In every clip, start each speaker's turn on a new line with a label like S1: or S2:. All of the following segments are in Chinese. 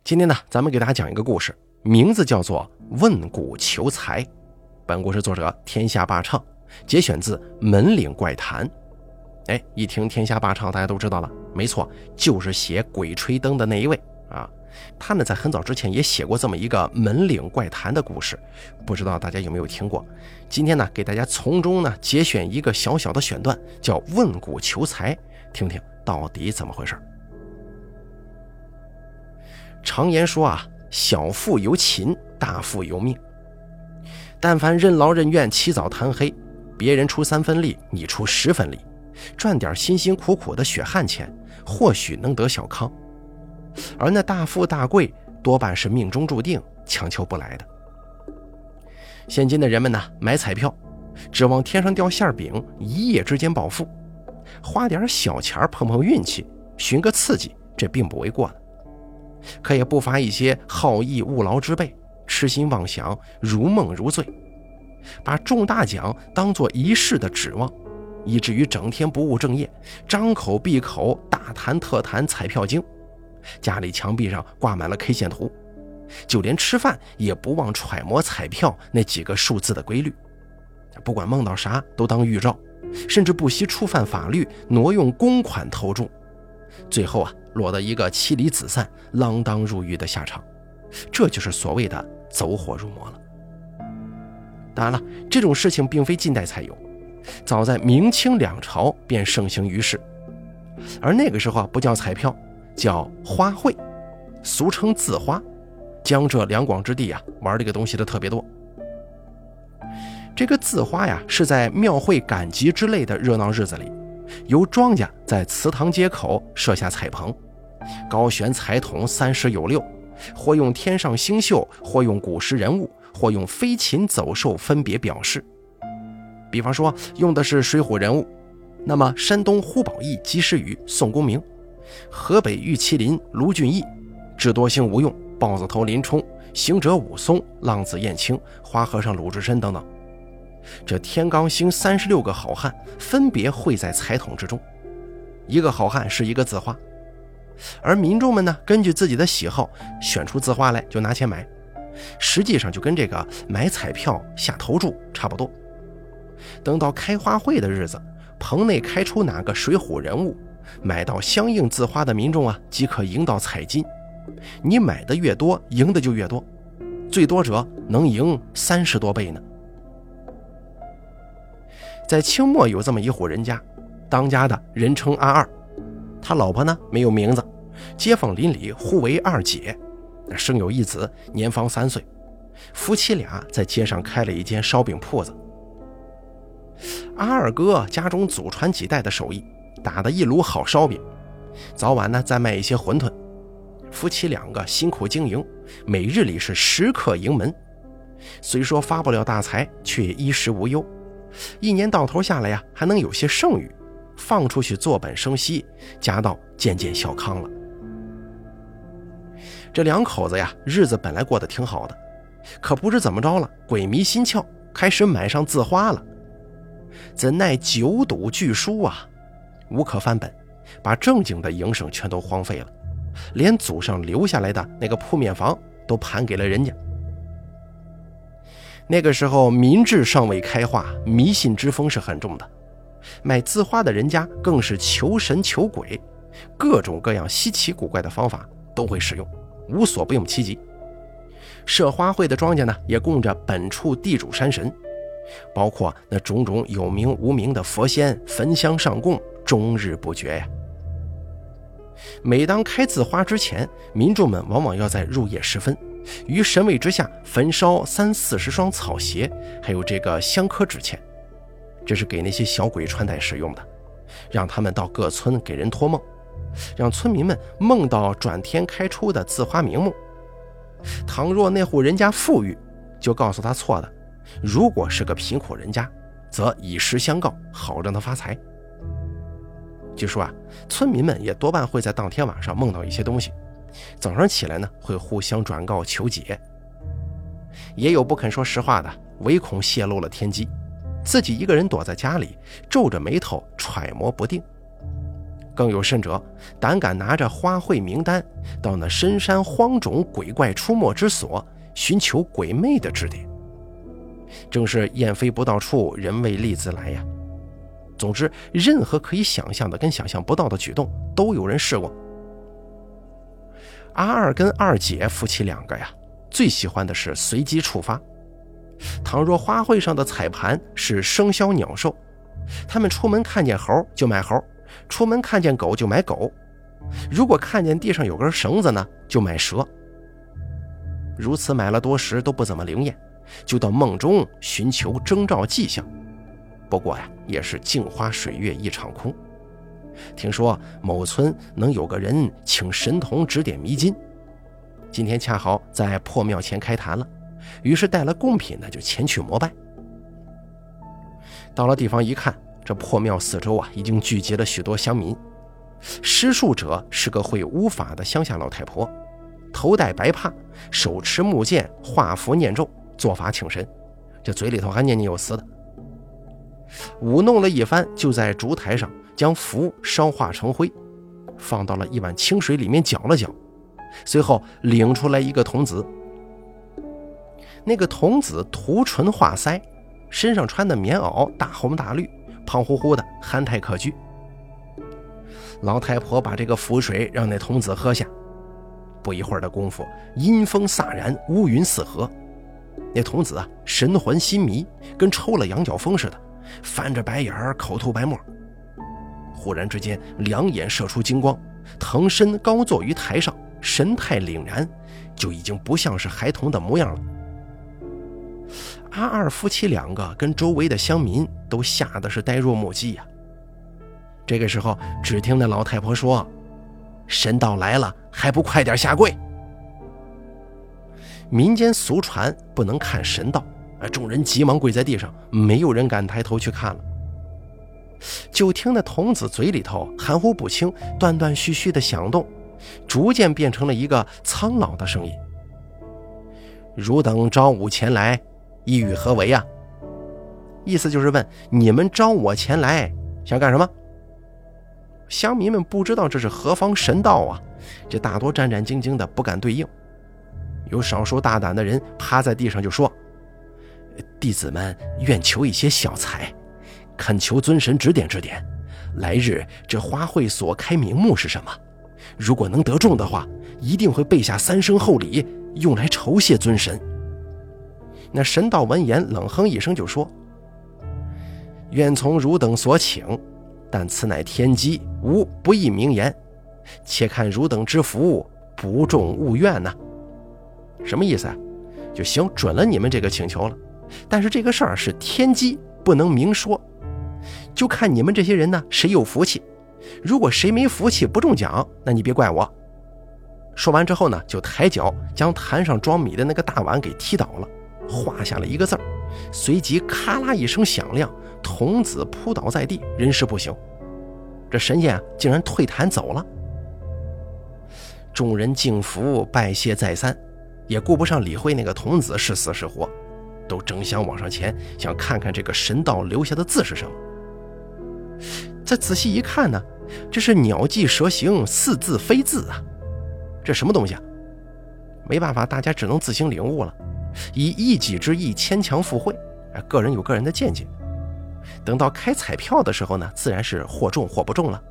S1: 今天呢，咱们给大家讲一个故事，名字叫做问古求财。本故事作者天下霸唱，节选自门岭怪谈。一听天下霸唱，大家都知道了，没错，就是写鬼吹灯的那一位啊。他呢在很早之前也写过这么一个门岭怪谈的故事，不知道大家有没有听过。今天呢给大家从中呢节选一个小小的选段，叫问古求财，听听到底怎么回事。常言说啊，小富由勤，大富由命。但凡任劳任怨，起早贪黑，别人出3分力，你出10分力，赚点辛辛苦苦的血汗钱，或许能得小康。而那大富大贵多半是命中注定，强求不来的。现今的人们呢，买彩票指望天上掉馅饼，一夜之间暴富，花点小钱碰碰运气，寻个刺激，这并不为过的。可也不乏一些好逸恶劳之辈，痴心妄想，如梦如醉，把中大奖当作一世的指望，以至于整天不务正业，张口闭口大谈特谈彩票经，家里墙壁上挂满了 K 线图，就连吃饭也不忘揣摩彩票那几个数字的规律，不管梦到啥都当预兆，甚至不惜触犯法律，挪用公款投注，最后落得一个妻离子散，锒铛入狱的下场。这就是所谓的走火入魔了。当然了，这种事情并非近代才有，早在明清两朝便盛行于世。而那个时候不叫彩票，叫花卉，俗称字花。江浙两广之地玩这个东西的特别多。这个字花是在庙会赶集之类的热闹日子里，由庄家在祠堂街口设下彩棚，高悬彩筒30有6，或用天上星宿，或用古时人物，或用飞禽走兽分别表示。比方说用的是水浒人物，那么山东胡宝义及时雨宋公明，河北玉麒麟卢俊义，智多星吴用豹子头林冲，行者武松，浪子燕青，花和尚鲁智深等等。这天罡星36个好汉分别绘在彩筒之中，一个好汉是一个字花。而民众们呢，根据自己的喜好选出字花来就拿钱买，实际上就跟这个买彩票下投注差不多。等到开花会的日子，棚内开出哪个水浒人物，买到相应字花的民众即可赢到彩金。你买的越多，赢的就越多，最多者能赢30多倍呢。在清末有这么一户人家，当家的人称阿二，他老婆呢没有名字，街坊邻里呼为二姐，生有一子，年方3岁，夫妻俩在街上开了一间烧饼铺子。阿二哥家中祖传几代的手艺，打得一炉好烧饼，早晚呢再卖一些馄饨。夫妻2个辛苦经营，每日里是时刻盈门，虽说发不了大财，却也衣食无忧，一年到头下来还能有些剩余，放出去做本生息，家道渐渐小康了。这2口子日子本来过得挺好的，可不知怎么着了，鬼迷心窍，开始买上字花了。怎奈久赌巨输无可翻本，把正经的营生全都荒废了，连祖上留下来的那个铺面房都盘给了人家。那个时候民智尚未开化，迷信之风是很重的，买字花的人家更是求神求鬼，各种各样稀奇古怪的方法都会使用，无所不用其极。设花会的庄稼呢，也供着本处地主山神，包括那种种有名无名的佛仙，焚香上供，终日不绝呀。每当开字花之前，民众们往往要在入夜时分，于神位之下焚烧30-40双草鞋，还有这个香科纸钱，这是给那些小鬼穿戴使用的，让他们到各村给人托梦，让村民们梦到转天开出的字花名目。倘若那户人家富裕，就告诉他错的；如果是个贫苦人家，则以实相告，好让他发财。据说村民们也多半会在当天晚上梦到一些东西，早上起来呢，会互相转告求解。也有不肯说实话的，唯恐泄露了天机，自己一个人躲在家里，皱着眉头揣摩不定。 更有甚者，胆敢拿着花卉名单到那深山荒冢鬼怪出没之所，寻求鬼魅的指点。正是雁飞不到处，人为利自来呀。总之，任何可以想象的跟想象不到的举动，都有人试过。阿二跟二姐夫妻两个呀，最喜欢的是随机触发。倘若花卉上的彩盘是生肖鸟兽，他们出门看见猴就买猴，出门看见狗就买狗，如果看见地上有根绳子呢，就买蛇。如此买了多时都不怎么灵验，就到梦中寻求征兆迹象。不过呀，也是镜花水月一场空。听说某村能有个人请神童指点迷津，今天恰好在破庙前开坛了，于是带了贡品呢，就前去膜拜。到了地方一看，这破庙四周啊，已经聚集了许多乡民。施术者是个会巫法的乡下老太婆，头戴白帕，手持木剑，画符念咒，做法请神，这嘴里头还念念有词的。舞弄了一番，就在烛台上将符烧化成灰，放到了一碗清水里面搅了搅，随后领出来一个童子。那个童子涂唇画腮，身上穿的棉袄大红大绿，胖乎乎的，憨态可掬。老太婆把这个符水让那童子喝下，不一会儿的功夫，阴风飒然，乌云四合。那童子啊，神魂心迷，跟抽了羊角风似的，翻着白眼儿，口吐白沫。忽然之间，两眼射出金光，腾身高坐于台上，神态凛然，就已经不像是孩童的模样了。阿二夫妻两个跟周围的乡民都吓得是呆若木鸡呀。这个时候，只听那老太婆说：“神道来了，还不快点下跪！”民间俗传不能看神道，众人急忙跪在地上，没有人敢抬头去看了。就听那童子嘴里头含糊不清，断断续续的响动，逐渐变成了一个苍老的声音：“汝等招吾前来，意欲何为啊？”意思就是问你们招我前来想干什么。乡民们不知道这是何方神道啊，这大多战战兢兢的不敢对应。有少数大胆的人趴在地上就说：“弟子们愿求一些小财，恳求尊神指点指点，来日这花卉所开名目是什么？如果能得中的话，一定会备下3升厚礼，用来酬谢尊神。”那神道闻言冷哼一声就说：“愿从汝等所请，但此乃天机，吾不宜明言，且看汝等之福，不中勿怨呐。”什么意思啊？就行，准了你们这个请求了，但是这个事儿是天机，不能明说，就看你们这些人呢谁有福气，如果谁没福气不中奖，那你别怪我。说完之后呢，就抬脚将坛上装米的那个大碗给踢倒了，画下了一个字儿，随即咔啦一声响亮，童子扑倒在地，人事不省。这神仙竟然退坛走了。众人敬服拜谢再三，也顾不上理会那个童子是死是活，都争相往上前，想看看这个神道留下的字是什么。再仔细一看呢，这是鸟迹蛇行4字非字啊，这什么东西啊？没办法，大家只能自行领悟了，以一己之意牵强附会，个人有个人的见解。等到开彩票的时候呢，自然是或中或不中了。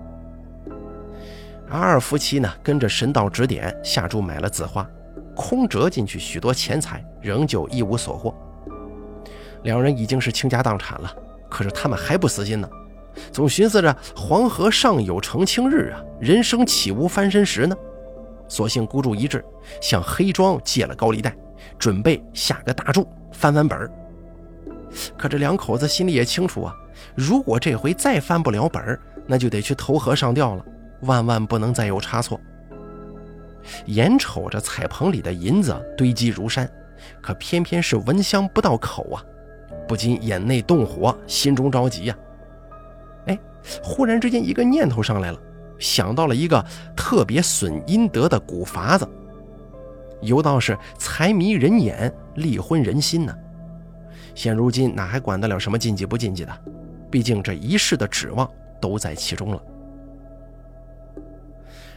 S1: 阿二夫妻呢，跟着神道指点下注买了字画，空折进去许多钱财，仍旧一无所获。两人已经是倾家荡产了，可是他们还不死心呢，总寻思着黄河尚有澄清日啊，人生岂无翻身时呢？索性孤注一掷，向黑庄借了高利贷，准备下个大注翻完本。可这两口子心里也清楚啊，如果这回再翻不了本，那就得去投河上吊了，万万不能再有差错。眼瞅着彩棚里的银子堆积如山，可偏偏是闻香不到口啊，不禁眼内动火，心中着急呀。忽然之间一个念头上来了，想到了一个特别损阴德的古法子。有道是财迷人眼，力昏人心呢。现如今哪还管得了什么禁忌不禁忌的，毕竟这一世的指望都在其中了。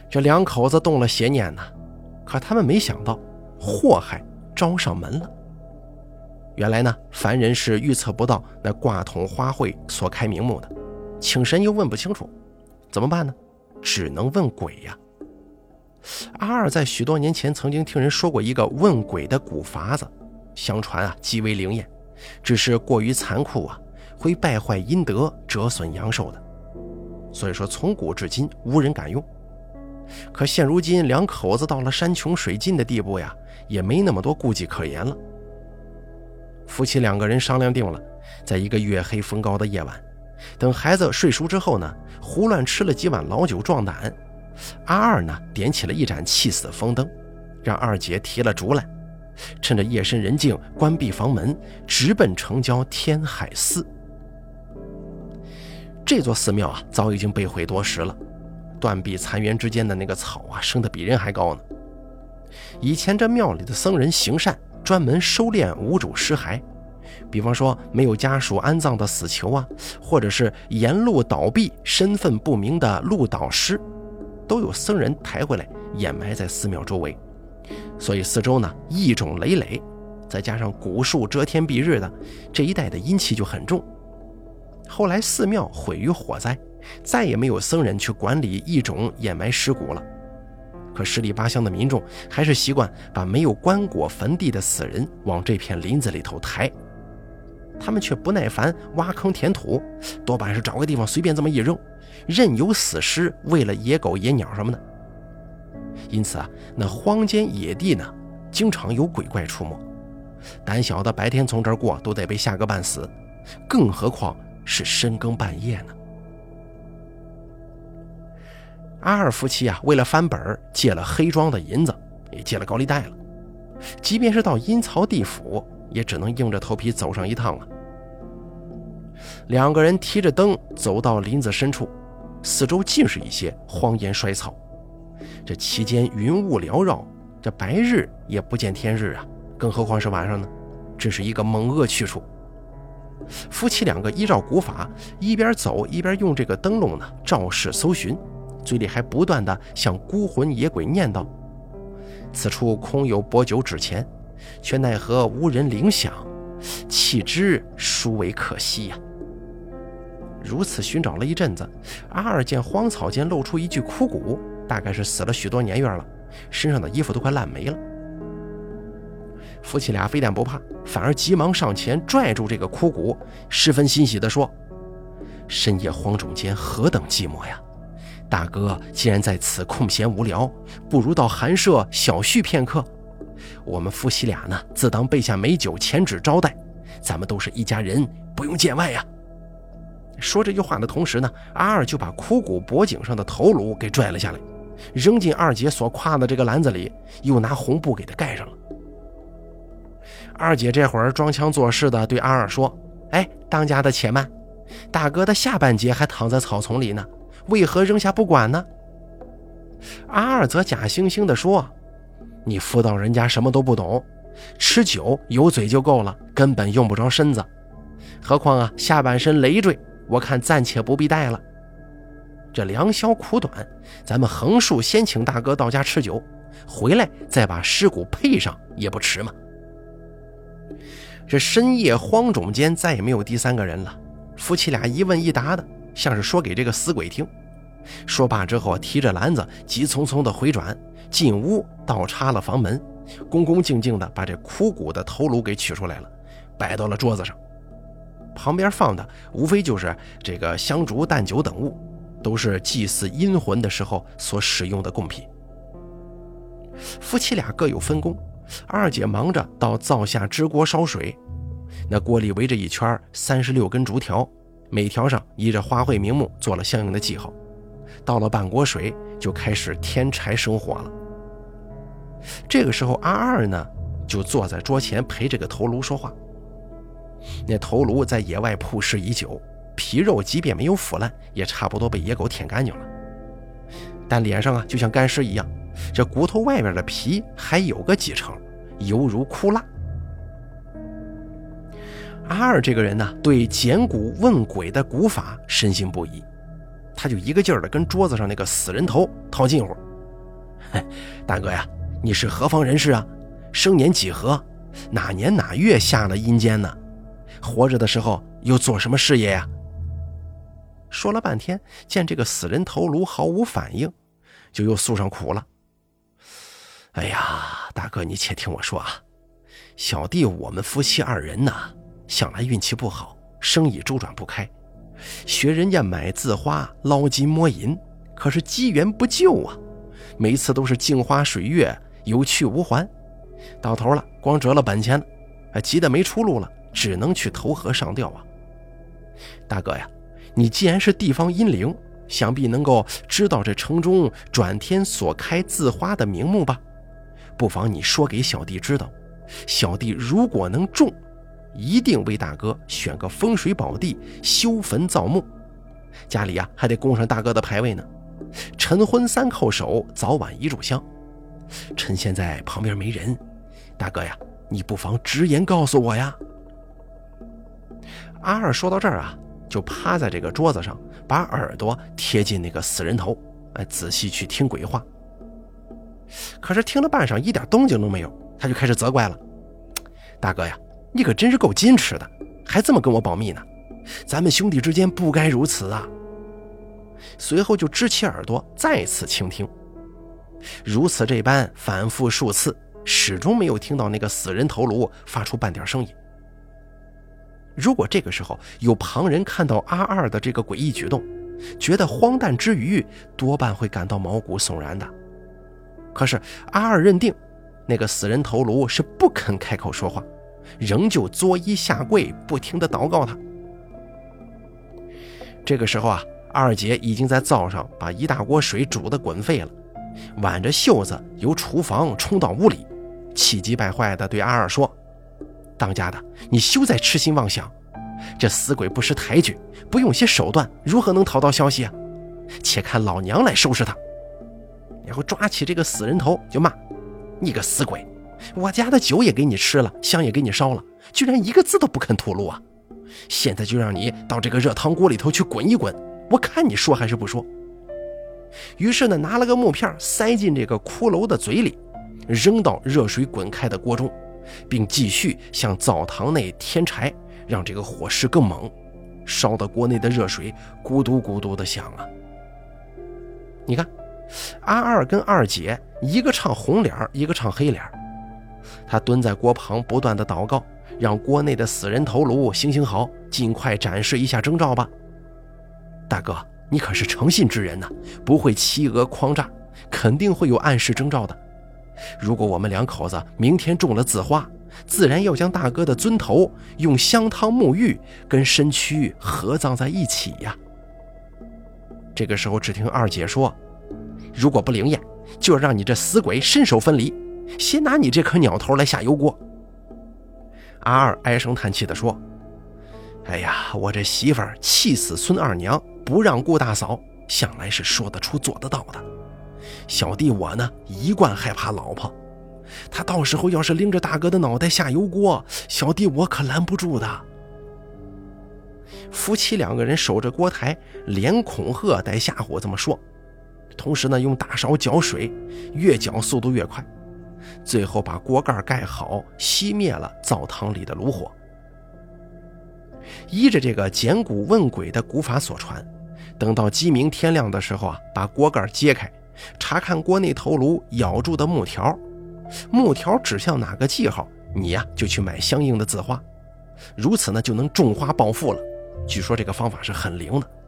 S1: 这两口子动了邪念呢，可他们没想到祸害招上门了。原来呢，凡人是预测不到那挂筒花卉所开名目的，请神又问不清楚，怎么办呢？只能问鬼呀。阿二在许多年前曾经听人说过一个问鬼的古法子，相传啊极为灵验，只是过于残酷啊，会败坏阴德，折损阳寿的。所以说从古至今无人敢用。可现如今两口子到了山穷水尽的地步呀，也没那么多顾忌可言了。夫妻两个人商量定了，在一个月黑风高的夜晚，等孩子睡熟之后呢，胡乱吃了几碗老酒壮胆。阿二呢点起了一盏气死风灯，让二姐提了烛来，趁着夜深人静关闭房门，直奔城郊天海寺。这座寺庙啊早已经被毁多时了，断壁残垣之间的那个草啊生得比人还高呢。以前这庙里的僧人行善，专门收敛无主尸骸，比方说没有家属安葬的死囚啊，或者是沿路倒闭身份不明的路倒尸，都有僧人抬回来掩埋在寺庙周围。所以四周呢异种累累，再加上古树遮天蔽日的，这一带的阴气就很重。后来寺庙毁于火灾，再也没有僧人去管理异种掩埋尸骨了。可十里八乡的民众还是习惯把没有棺椁坟地的死人往这片林子里头抬，他们却不耐烦挖坑填土，多半是找个地方随便这么一扔，任由死尸喂了野狗野鸟什么的。因此啊，那荒间野地呢经常有鬼怪出没，胆小的白天从这儿过都得被吓个半死，更何况是深更半夜呢。阿二夫妻啊，为了翻本借了黑庄的银子，也借了高利贷了，即便是到阴曹地府，也只能硬着头皮走上一趟了。两个人提着灯走到林子深处，四周尽是一些荒烟衰草，这期间云雾缭绕，这白日也不见天日啊，更何况是晚上呢？这是一个猛恶去处。夫妻两个依照古法，一边走一边用这个灯笼呢照视搜寻，嘴里还不断地向孤魂野鬼念叨：此处空有薄酒纸钱，却奈何无人领享，弃之殊为可惜呀。如此寻找了一阵子，阿二见荒草间露出一具枯骨，大概是死了许多年月了，身上的衣服都快烂没了。夫妻俩非但不怕，反而急忙上前拽住这个枯骨，十分欣喜地说：深夜荒冢间何等寂寞呀，大哥既然在此空闲无聊，不如到寒舍小叙片刻。我们夫妻俩呢自当备下美酒前旨招待，咱们都是一家人，不用见外呀。说这句话的同时呢，阿二就把枯骨脖颈上的头颅给拽了下来，扔进二姐所挎的这个篮子里，又拿红布给它盖上了。二姐这会儿装腔作势的对阿二说：哎，当家的且慢，大哥的下半截还躺在草丛里呢，为何扔下不管呢？阿二则假惺惺地说：你妇道人家什么都不懂，吃酒有嘴就够了，根本用不着身子，何况啊下半身累赘，我看暂且不必带了。这良宵苦短，咱们横竖先请大哥到家吃酒，回来再把尸骨配上也不迟嘛。这深夜荒冢间再也没有第三个人了，夫妻俩一问一答的，像是说给这个死鬼听。说罢之后，提着篮子急匆匆的回转进屋，倒插了房门，恭恭敬敬的把这枯骨的头颅给取出来了，摆到了桌子上。旁边放的无非就是这个香烛淡酒等物，都是祭祀阴魂的时候所使用的贡品。夫妻俩各有分工，二姐忙着到灶下支锅烧水，那锅里围着一圈36根竹条，每条上依着花卉名目做了相应的记号，倒了半锅水就开始添柴生火了。这个时候阿二呢就坐在桌前陪这个头颅说话。那头颅在野外曝尸已久，皮肉即便没有腐烂，也差不多被野狗舔干净了，但脸上啊就像干尸一样，这骨头外边的皮还有个几成，犹如枯蜡。阿二这个人呢，对捡骨问鬼的古法深信不疑，他就一个劲儿的跟桌子上那个死人头套近乎， 大哥呀，你是何方人士啊？生年几何？哪年哪月下了阴间呢？活着的时候又做什么事业呀？说了半天，见这个死人头颅毫无反应，就又诉上苦了。哎呀，大哥，你且听我说啊，小弟我们夫妻二人呐，向来运气不好，生意周转不开，学人家买字花，捞金摸银，可是机缘不就啊，每次都是镜花水月，有去无还，到头了光折了本钱了，急得没出路了，只能去投河上吊啊。大哥呀，你既然是地方阴灵，想必能够知道这城中转天所开字花的名目吧？不妨你说给小弟知道，小弟如果能中，一定为大哥选个风水宝地，修坟造墓，家里啊还得供上大哥的牌位呢。晨昏三叩首，早晚一炷香。趁现在旁边没人，大哥呀，你不妨直言告诉我呀。阿二说到这儿啊，就趴在这个桌子上，把耳朵贴近那个死人头，仔细去听鬼话。可是听了半晌一点动静都没有，他就开始责怪了。大哥呀，你可真是够矜持的，还这么跟我保密呢，咱们兄弟之间不该如此啊。随后就支起耳朵再次倾听，如此这般反复数次，始终没有听到那个死人头颅发出半点声音。如果这个时候有旁人看到阿二的这个诡异举动，觉得荒诞之余，多半会感到毛骨悚然的。可是阿二认定那个死人头颅是不肯开口说话，仍旧作揖下跪，不停地祷告他。这个时候啊，二姐已经在灶上把一大锅水煮得滚沸了，挽着袖子由厨房冲到屋里，气急败坏地对阿二说：当家的，你休再痴心妄想，这死鬼不识抬举，不用些手段如何能讨到消息啊？且看老娘来收拾他。然后抓起这个死人头就骂：你个死鬼，我家的酒也给你吃了，香也给你烧了，居然一个字都不肯吐露啊！现在就让你到这个热汤锅里头去滚一滚，我看你说还是不说。于是呢，拿了个木片塞进这个骷髅的嘴里，扔到热水滚开的锅中，并继续向灶堂内添柴，让这个火势更猛，烧得锅内的热水咕嘟咕嘟的响啊。你看阿二跟二姐一个唱红脸，一个唱黑脸。他蹲在锅旁不断的祷告，让锅内的死人头颅行好，尽快展示一下征兆吧。大哥，你可是诚信之人呐，不会欺讹诓诈，肯定会有暗示征兆的。如果我们两口子明天中了字花，自然要将大哥的尊头用香汤沐浴，跟身躯合葬在一起呀。这个时候只听二姐说：如果不灵验，就要让你这死鬼身首分离，先拿你这颗鸟头来下油锅。阿二唉声叹气地说：哎呀，我这媳妇儿气死孙二娘，不让顾大嫂，向来是说得出做得到的。小弟我呢，一贯害怕老婆，他到时候要是拎着大哥的脑袋下油锅，小弟我可拦不住的。夫妻两个人守着锅台，连恐吓带吓唬这么说，同时呢，用大勺搅水，越搅速度越快，最后把锅盖盖好，熄灭了灶堂里的炉火。依着这个捡骨问鬼的古法所传，等到鸡鸣天亮的时候啊，把锅盖揭开，查看锅内头颅咬住的木条，木条指向哪个记号，你呀就去买相应的字花，如此呢就能种花暴富了。据说这个方法是很灵的。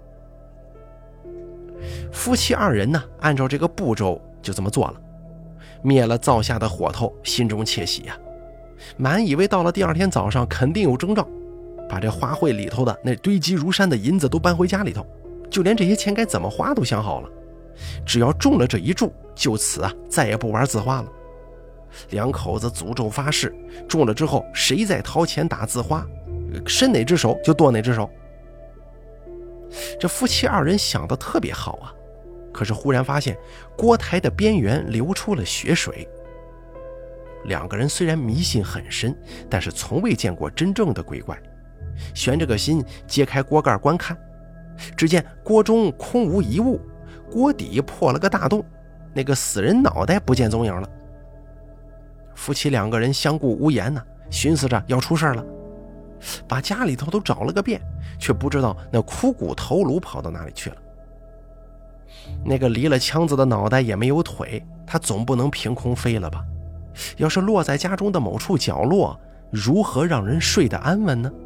S1: 夫妻二人呢，按照这个步骤就这么做了，灭了灶下的火头，心中窃喜呀，满以为到了第二天早上肯定有征兆，把这花卉里头的那堆积如山的银子都搬回家里头，就连这些钱该怎么花都想好了，只要中了这一注，就此啊再也不玩字花了。两口子诅咒发誓，中了之后谁再掏钱打字花，伸哪只手就剁哪只手。这夫妻二人想得特别好啊，可是忽然发现锅台的边缘流出了血水。两个人虽然迷信很深，但是从未见过真正的鬼怪，悬着个心揭开锅盖观看，只见锅中空无一物，锅底破了个大洞， 那个死人脑袋不见踪影了。夫妻2个人相顾无言呢，寻思着要出事了，把家里头都找了个遍，却不知道那枯骨头颅跑到哪里去了。那个离了枪子的脑袋也没有腿，它总不能凭空飞了吧？要是落在家中的某处角落，如何让人睡得安稳呢？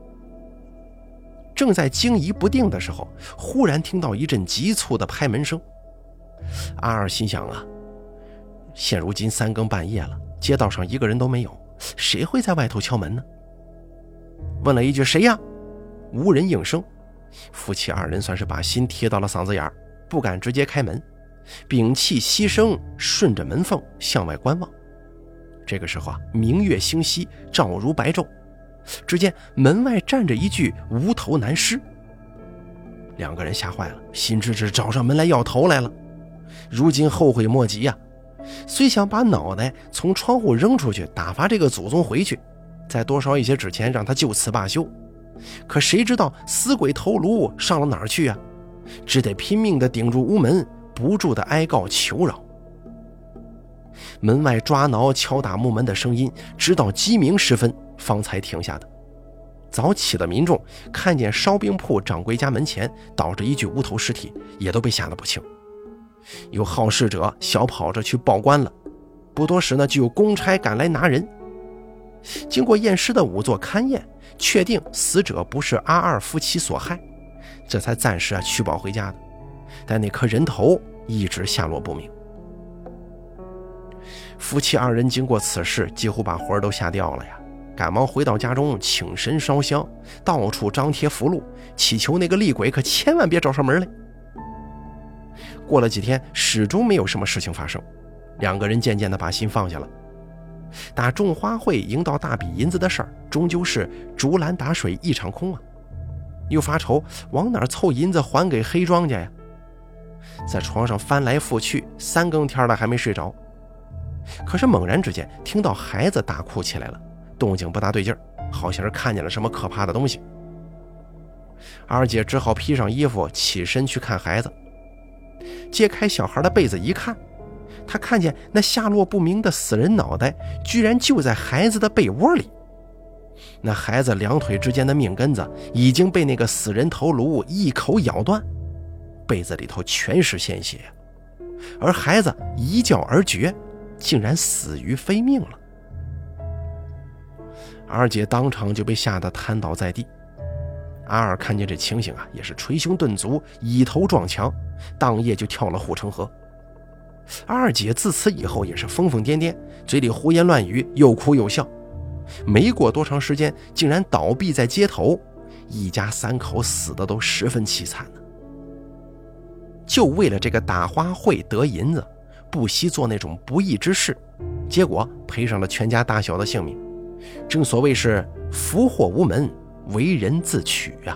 S1: 正在惊疑不定的时候，忽然听到一阵急促的拍门声。阿二心想啊，现如今3更半夜了，街道上一个人都没有，谁会在外头敲门呢？问了一句谁呀？无人应声。夫妻2人算是把心贴到了嗓子眼儿，不敢直接开门，屏气息声，顺着门缝向外观望。这个时候啊，明月星稀，照如白昼，只见门外站着一具无头男尸。2个人吓坏了，心知是找上门来要头来了，如今后悔莫及呀。虽想把脑袋从窗户扔出去，打发这个祖宗回去，再多烧一些纸钱让他就此罢休，可谁知道死鬼头颅上了哪儿去啊？只得拼命地顶住屋门，不住地哀告求饶。门外抓挠敲打木门的声音直到鸡鸣时分方才停下的。早起的民众看见烧饼铺掌柜家门前倒着一具无头尸体，也都被吓得不轻。有好事者小跑着去报官了，不多时呢，就有公差赶来拿人。经过验尸的仵作勘验，确定死者不是阿二夫妻所害，这才暂时取保回家的。但那颗人头一直下落不明。夫妻2人经过此事，几乎把魂都吓掉了呀，赶忙回到家中请神烧香，到处张贴符箓，祈求那个厉鬼可千万别找上门来。过了几天，始终没有什么事情发生，2个人渐渐地把心放下了。打种花会赢到大笔银子的事儿，终究是竹篮打水一场空啊。又发愁往哪儿凑银子还给黑庄稼呀？在床上翻来覆去，3更天了还没睡着。可是猛然之间听到孩子大哭起来了，动静不大对劲儿，好像是看见了什么可怕的东西。二姐只好披上衣服起身去看孩子。揭开小孩的被子一看，她看见那下落不明的死人脑袋居然就在孩子的被窝里。那孩子2腿之间的命根子已经被那个死人头颅一口咬断，被子里头全是鲜血，而孩子一觉而绝，竟然死于非命了。二姐当场就被吓得瘫倒在地。阿二看见这情形啊，也是捶胸顿足，以头撞墙，当夜就跳了护城河。二姐自此以后也是疯疯癫癫，嘴里胡言乱语，又哭又笑。没过多长时间，竟然倒毙在街头，一家3口死的都十分凄惨呢。就为了这个打花会得银子，不惜做那种不义之事，结果赔上了全家大小的性命。正所谓是福祸无门，为人自取啊。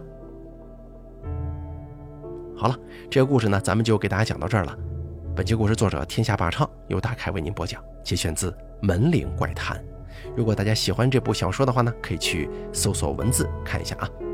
S1: 好了，这个故事呢，咱们就给大家讲到这儿了。本期故事作者天下霸唱，由大凯为您播讲，节选自《门岭怪谈》。如果大家喜欢这部小说的话呢，可以去搜索文字看一下啊。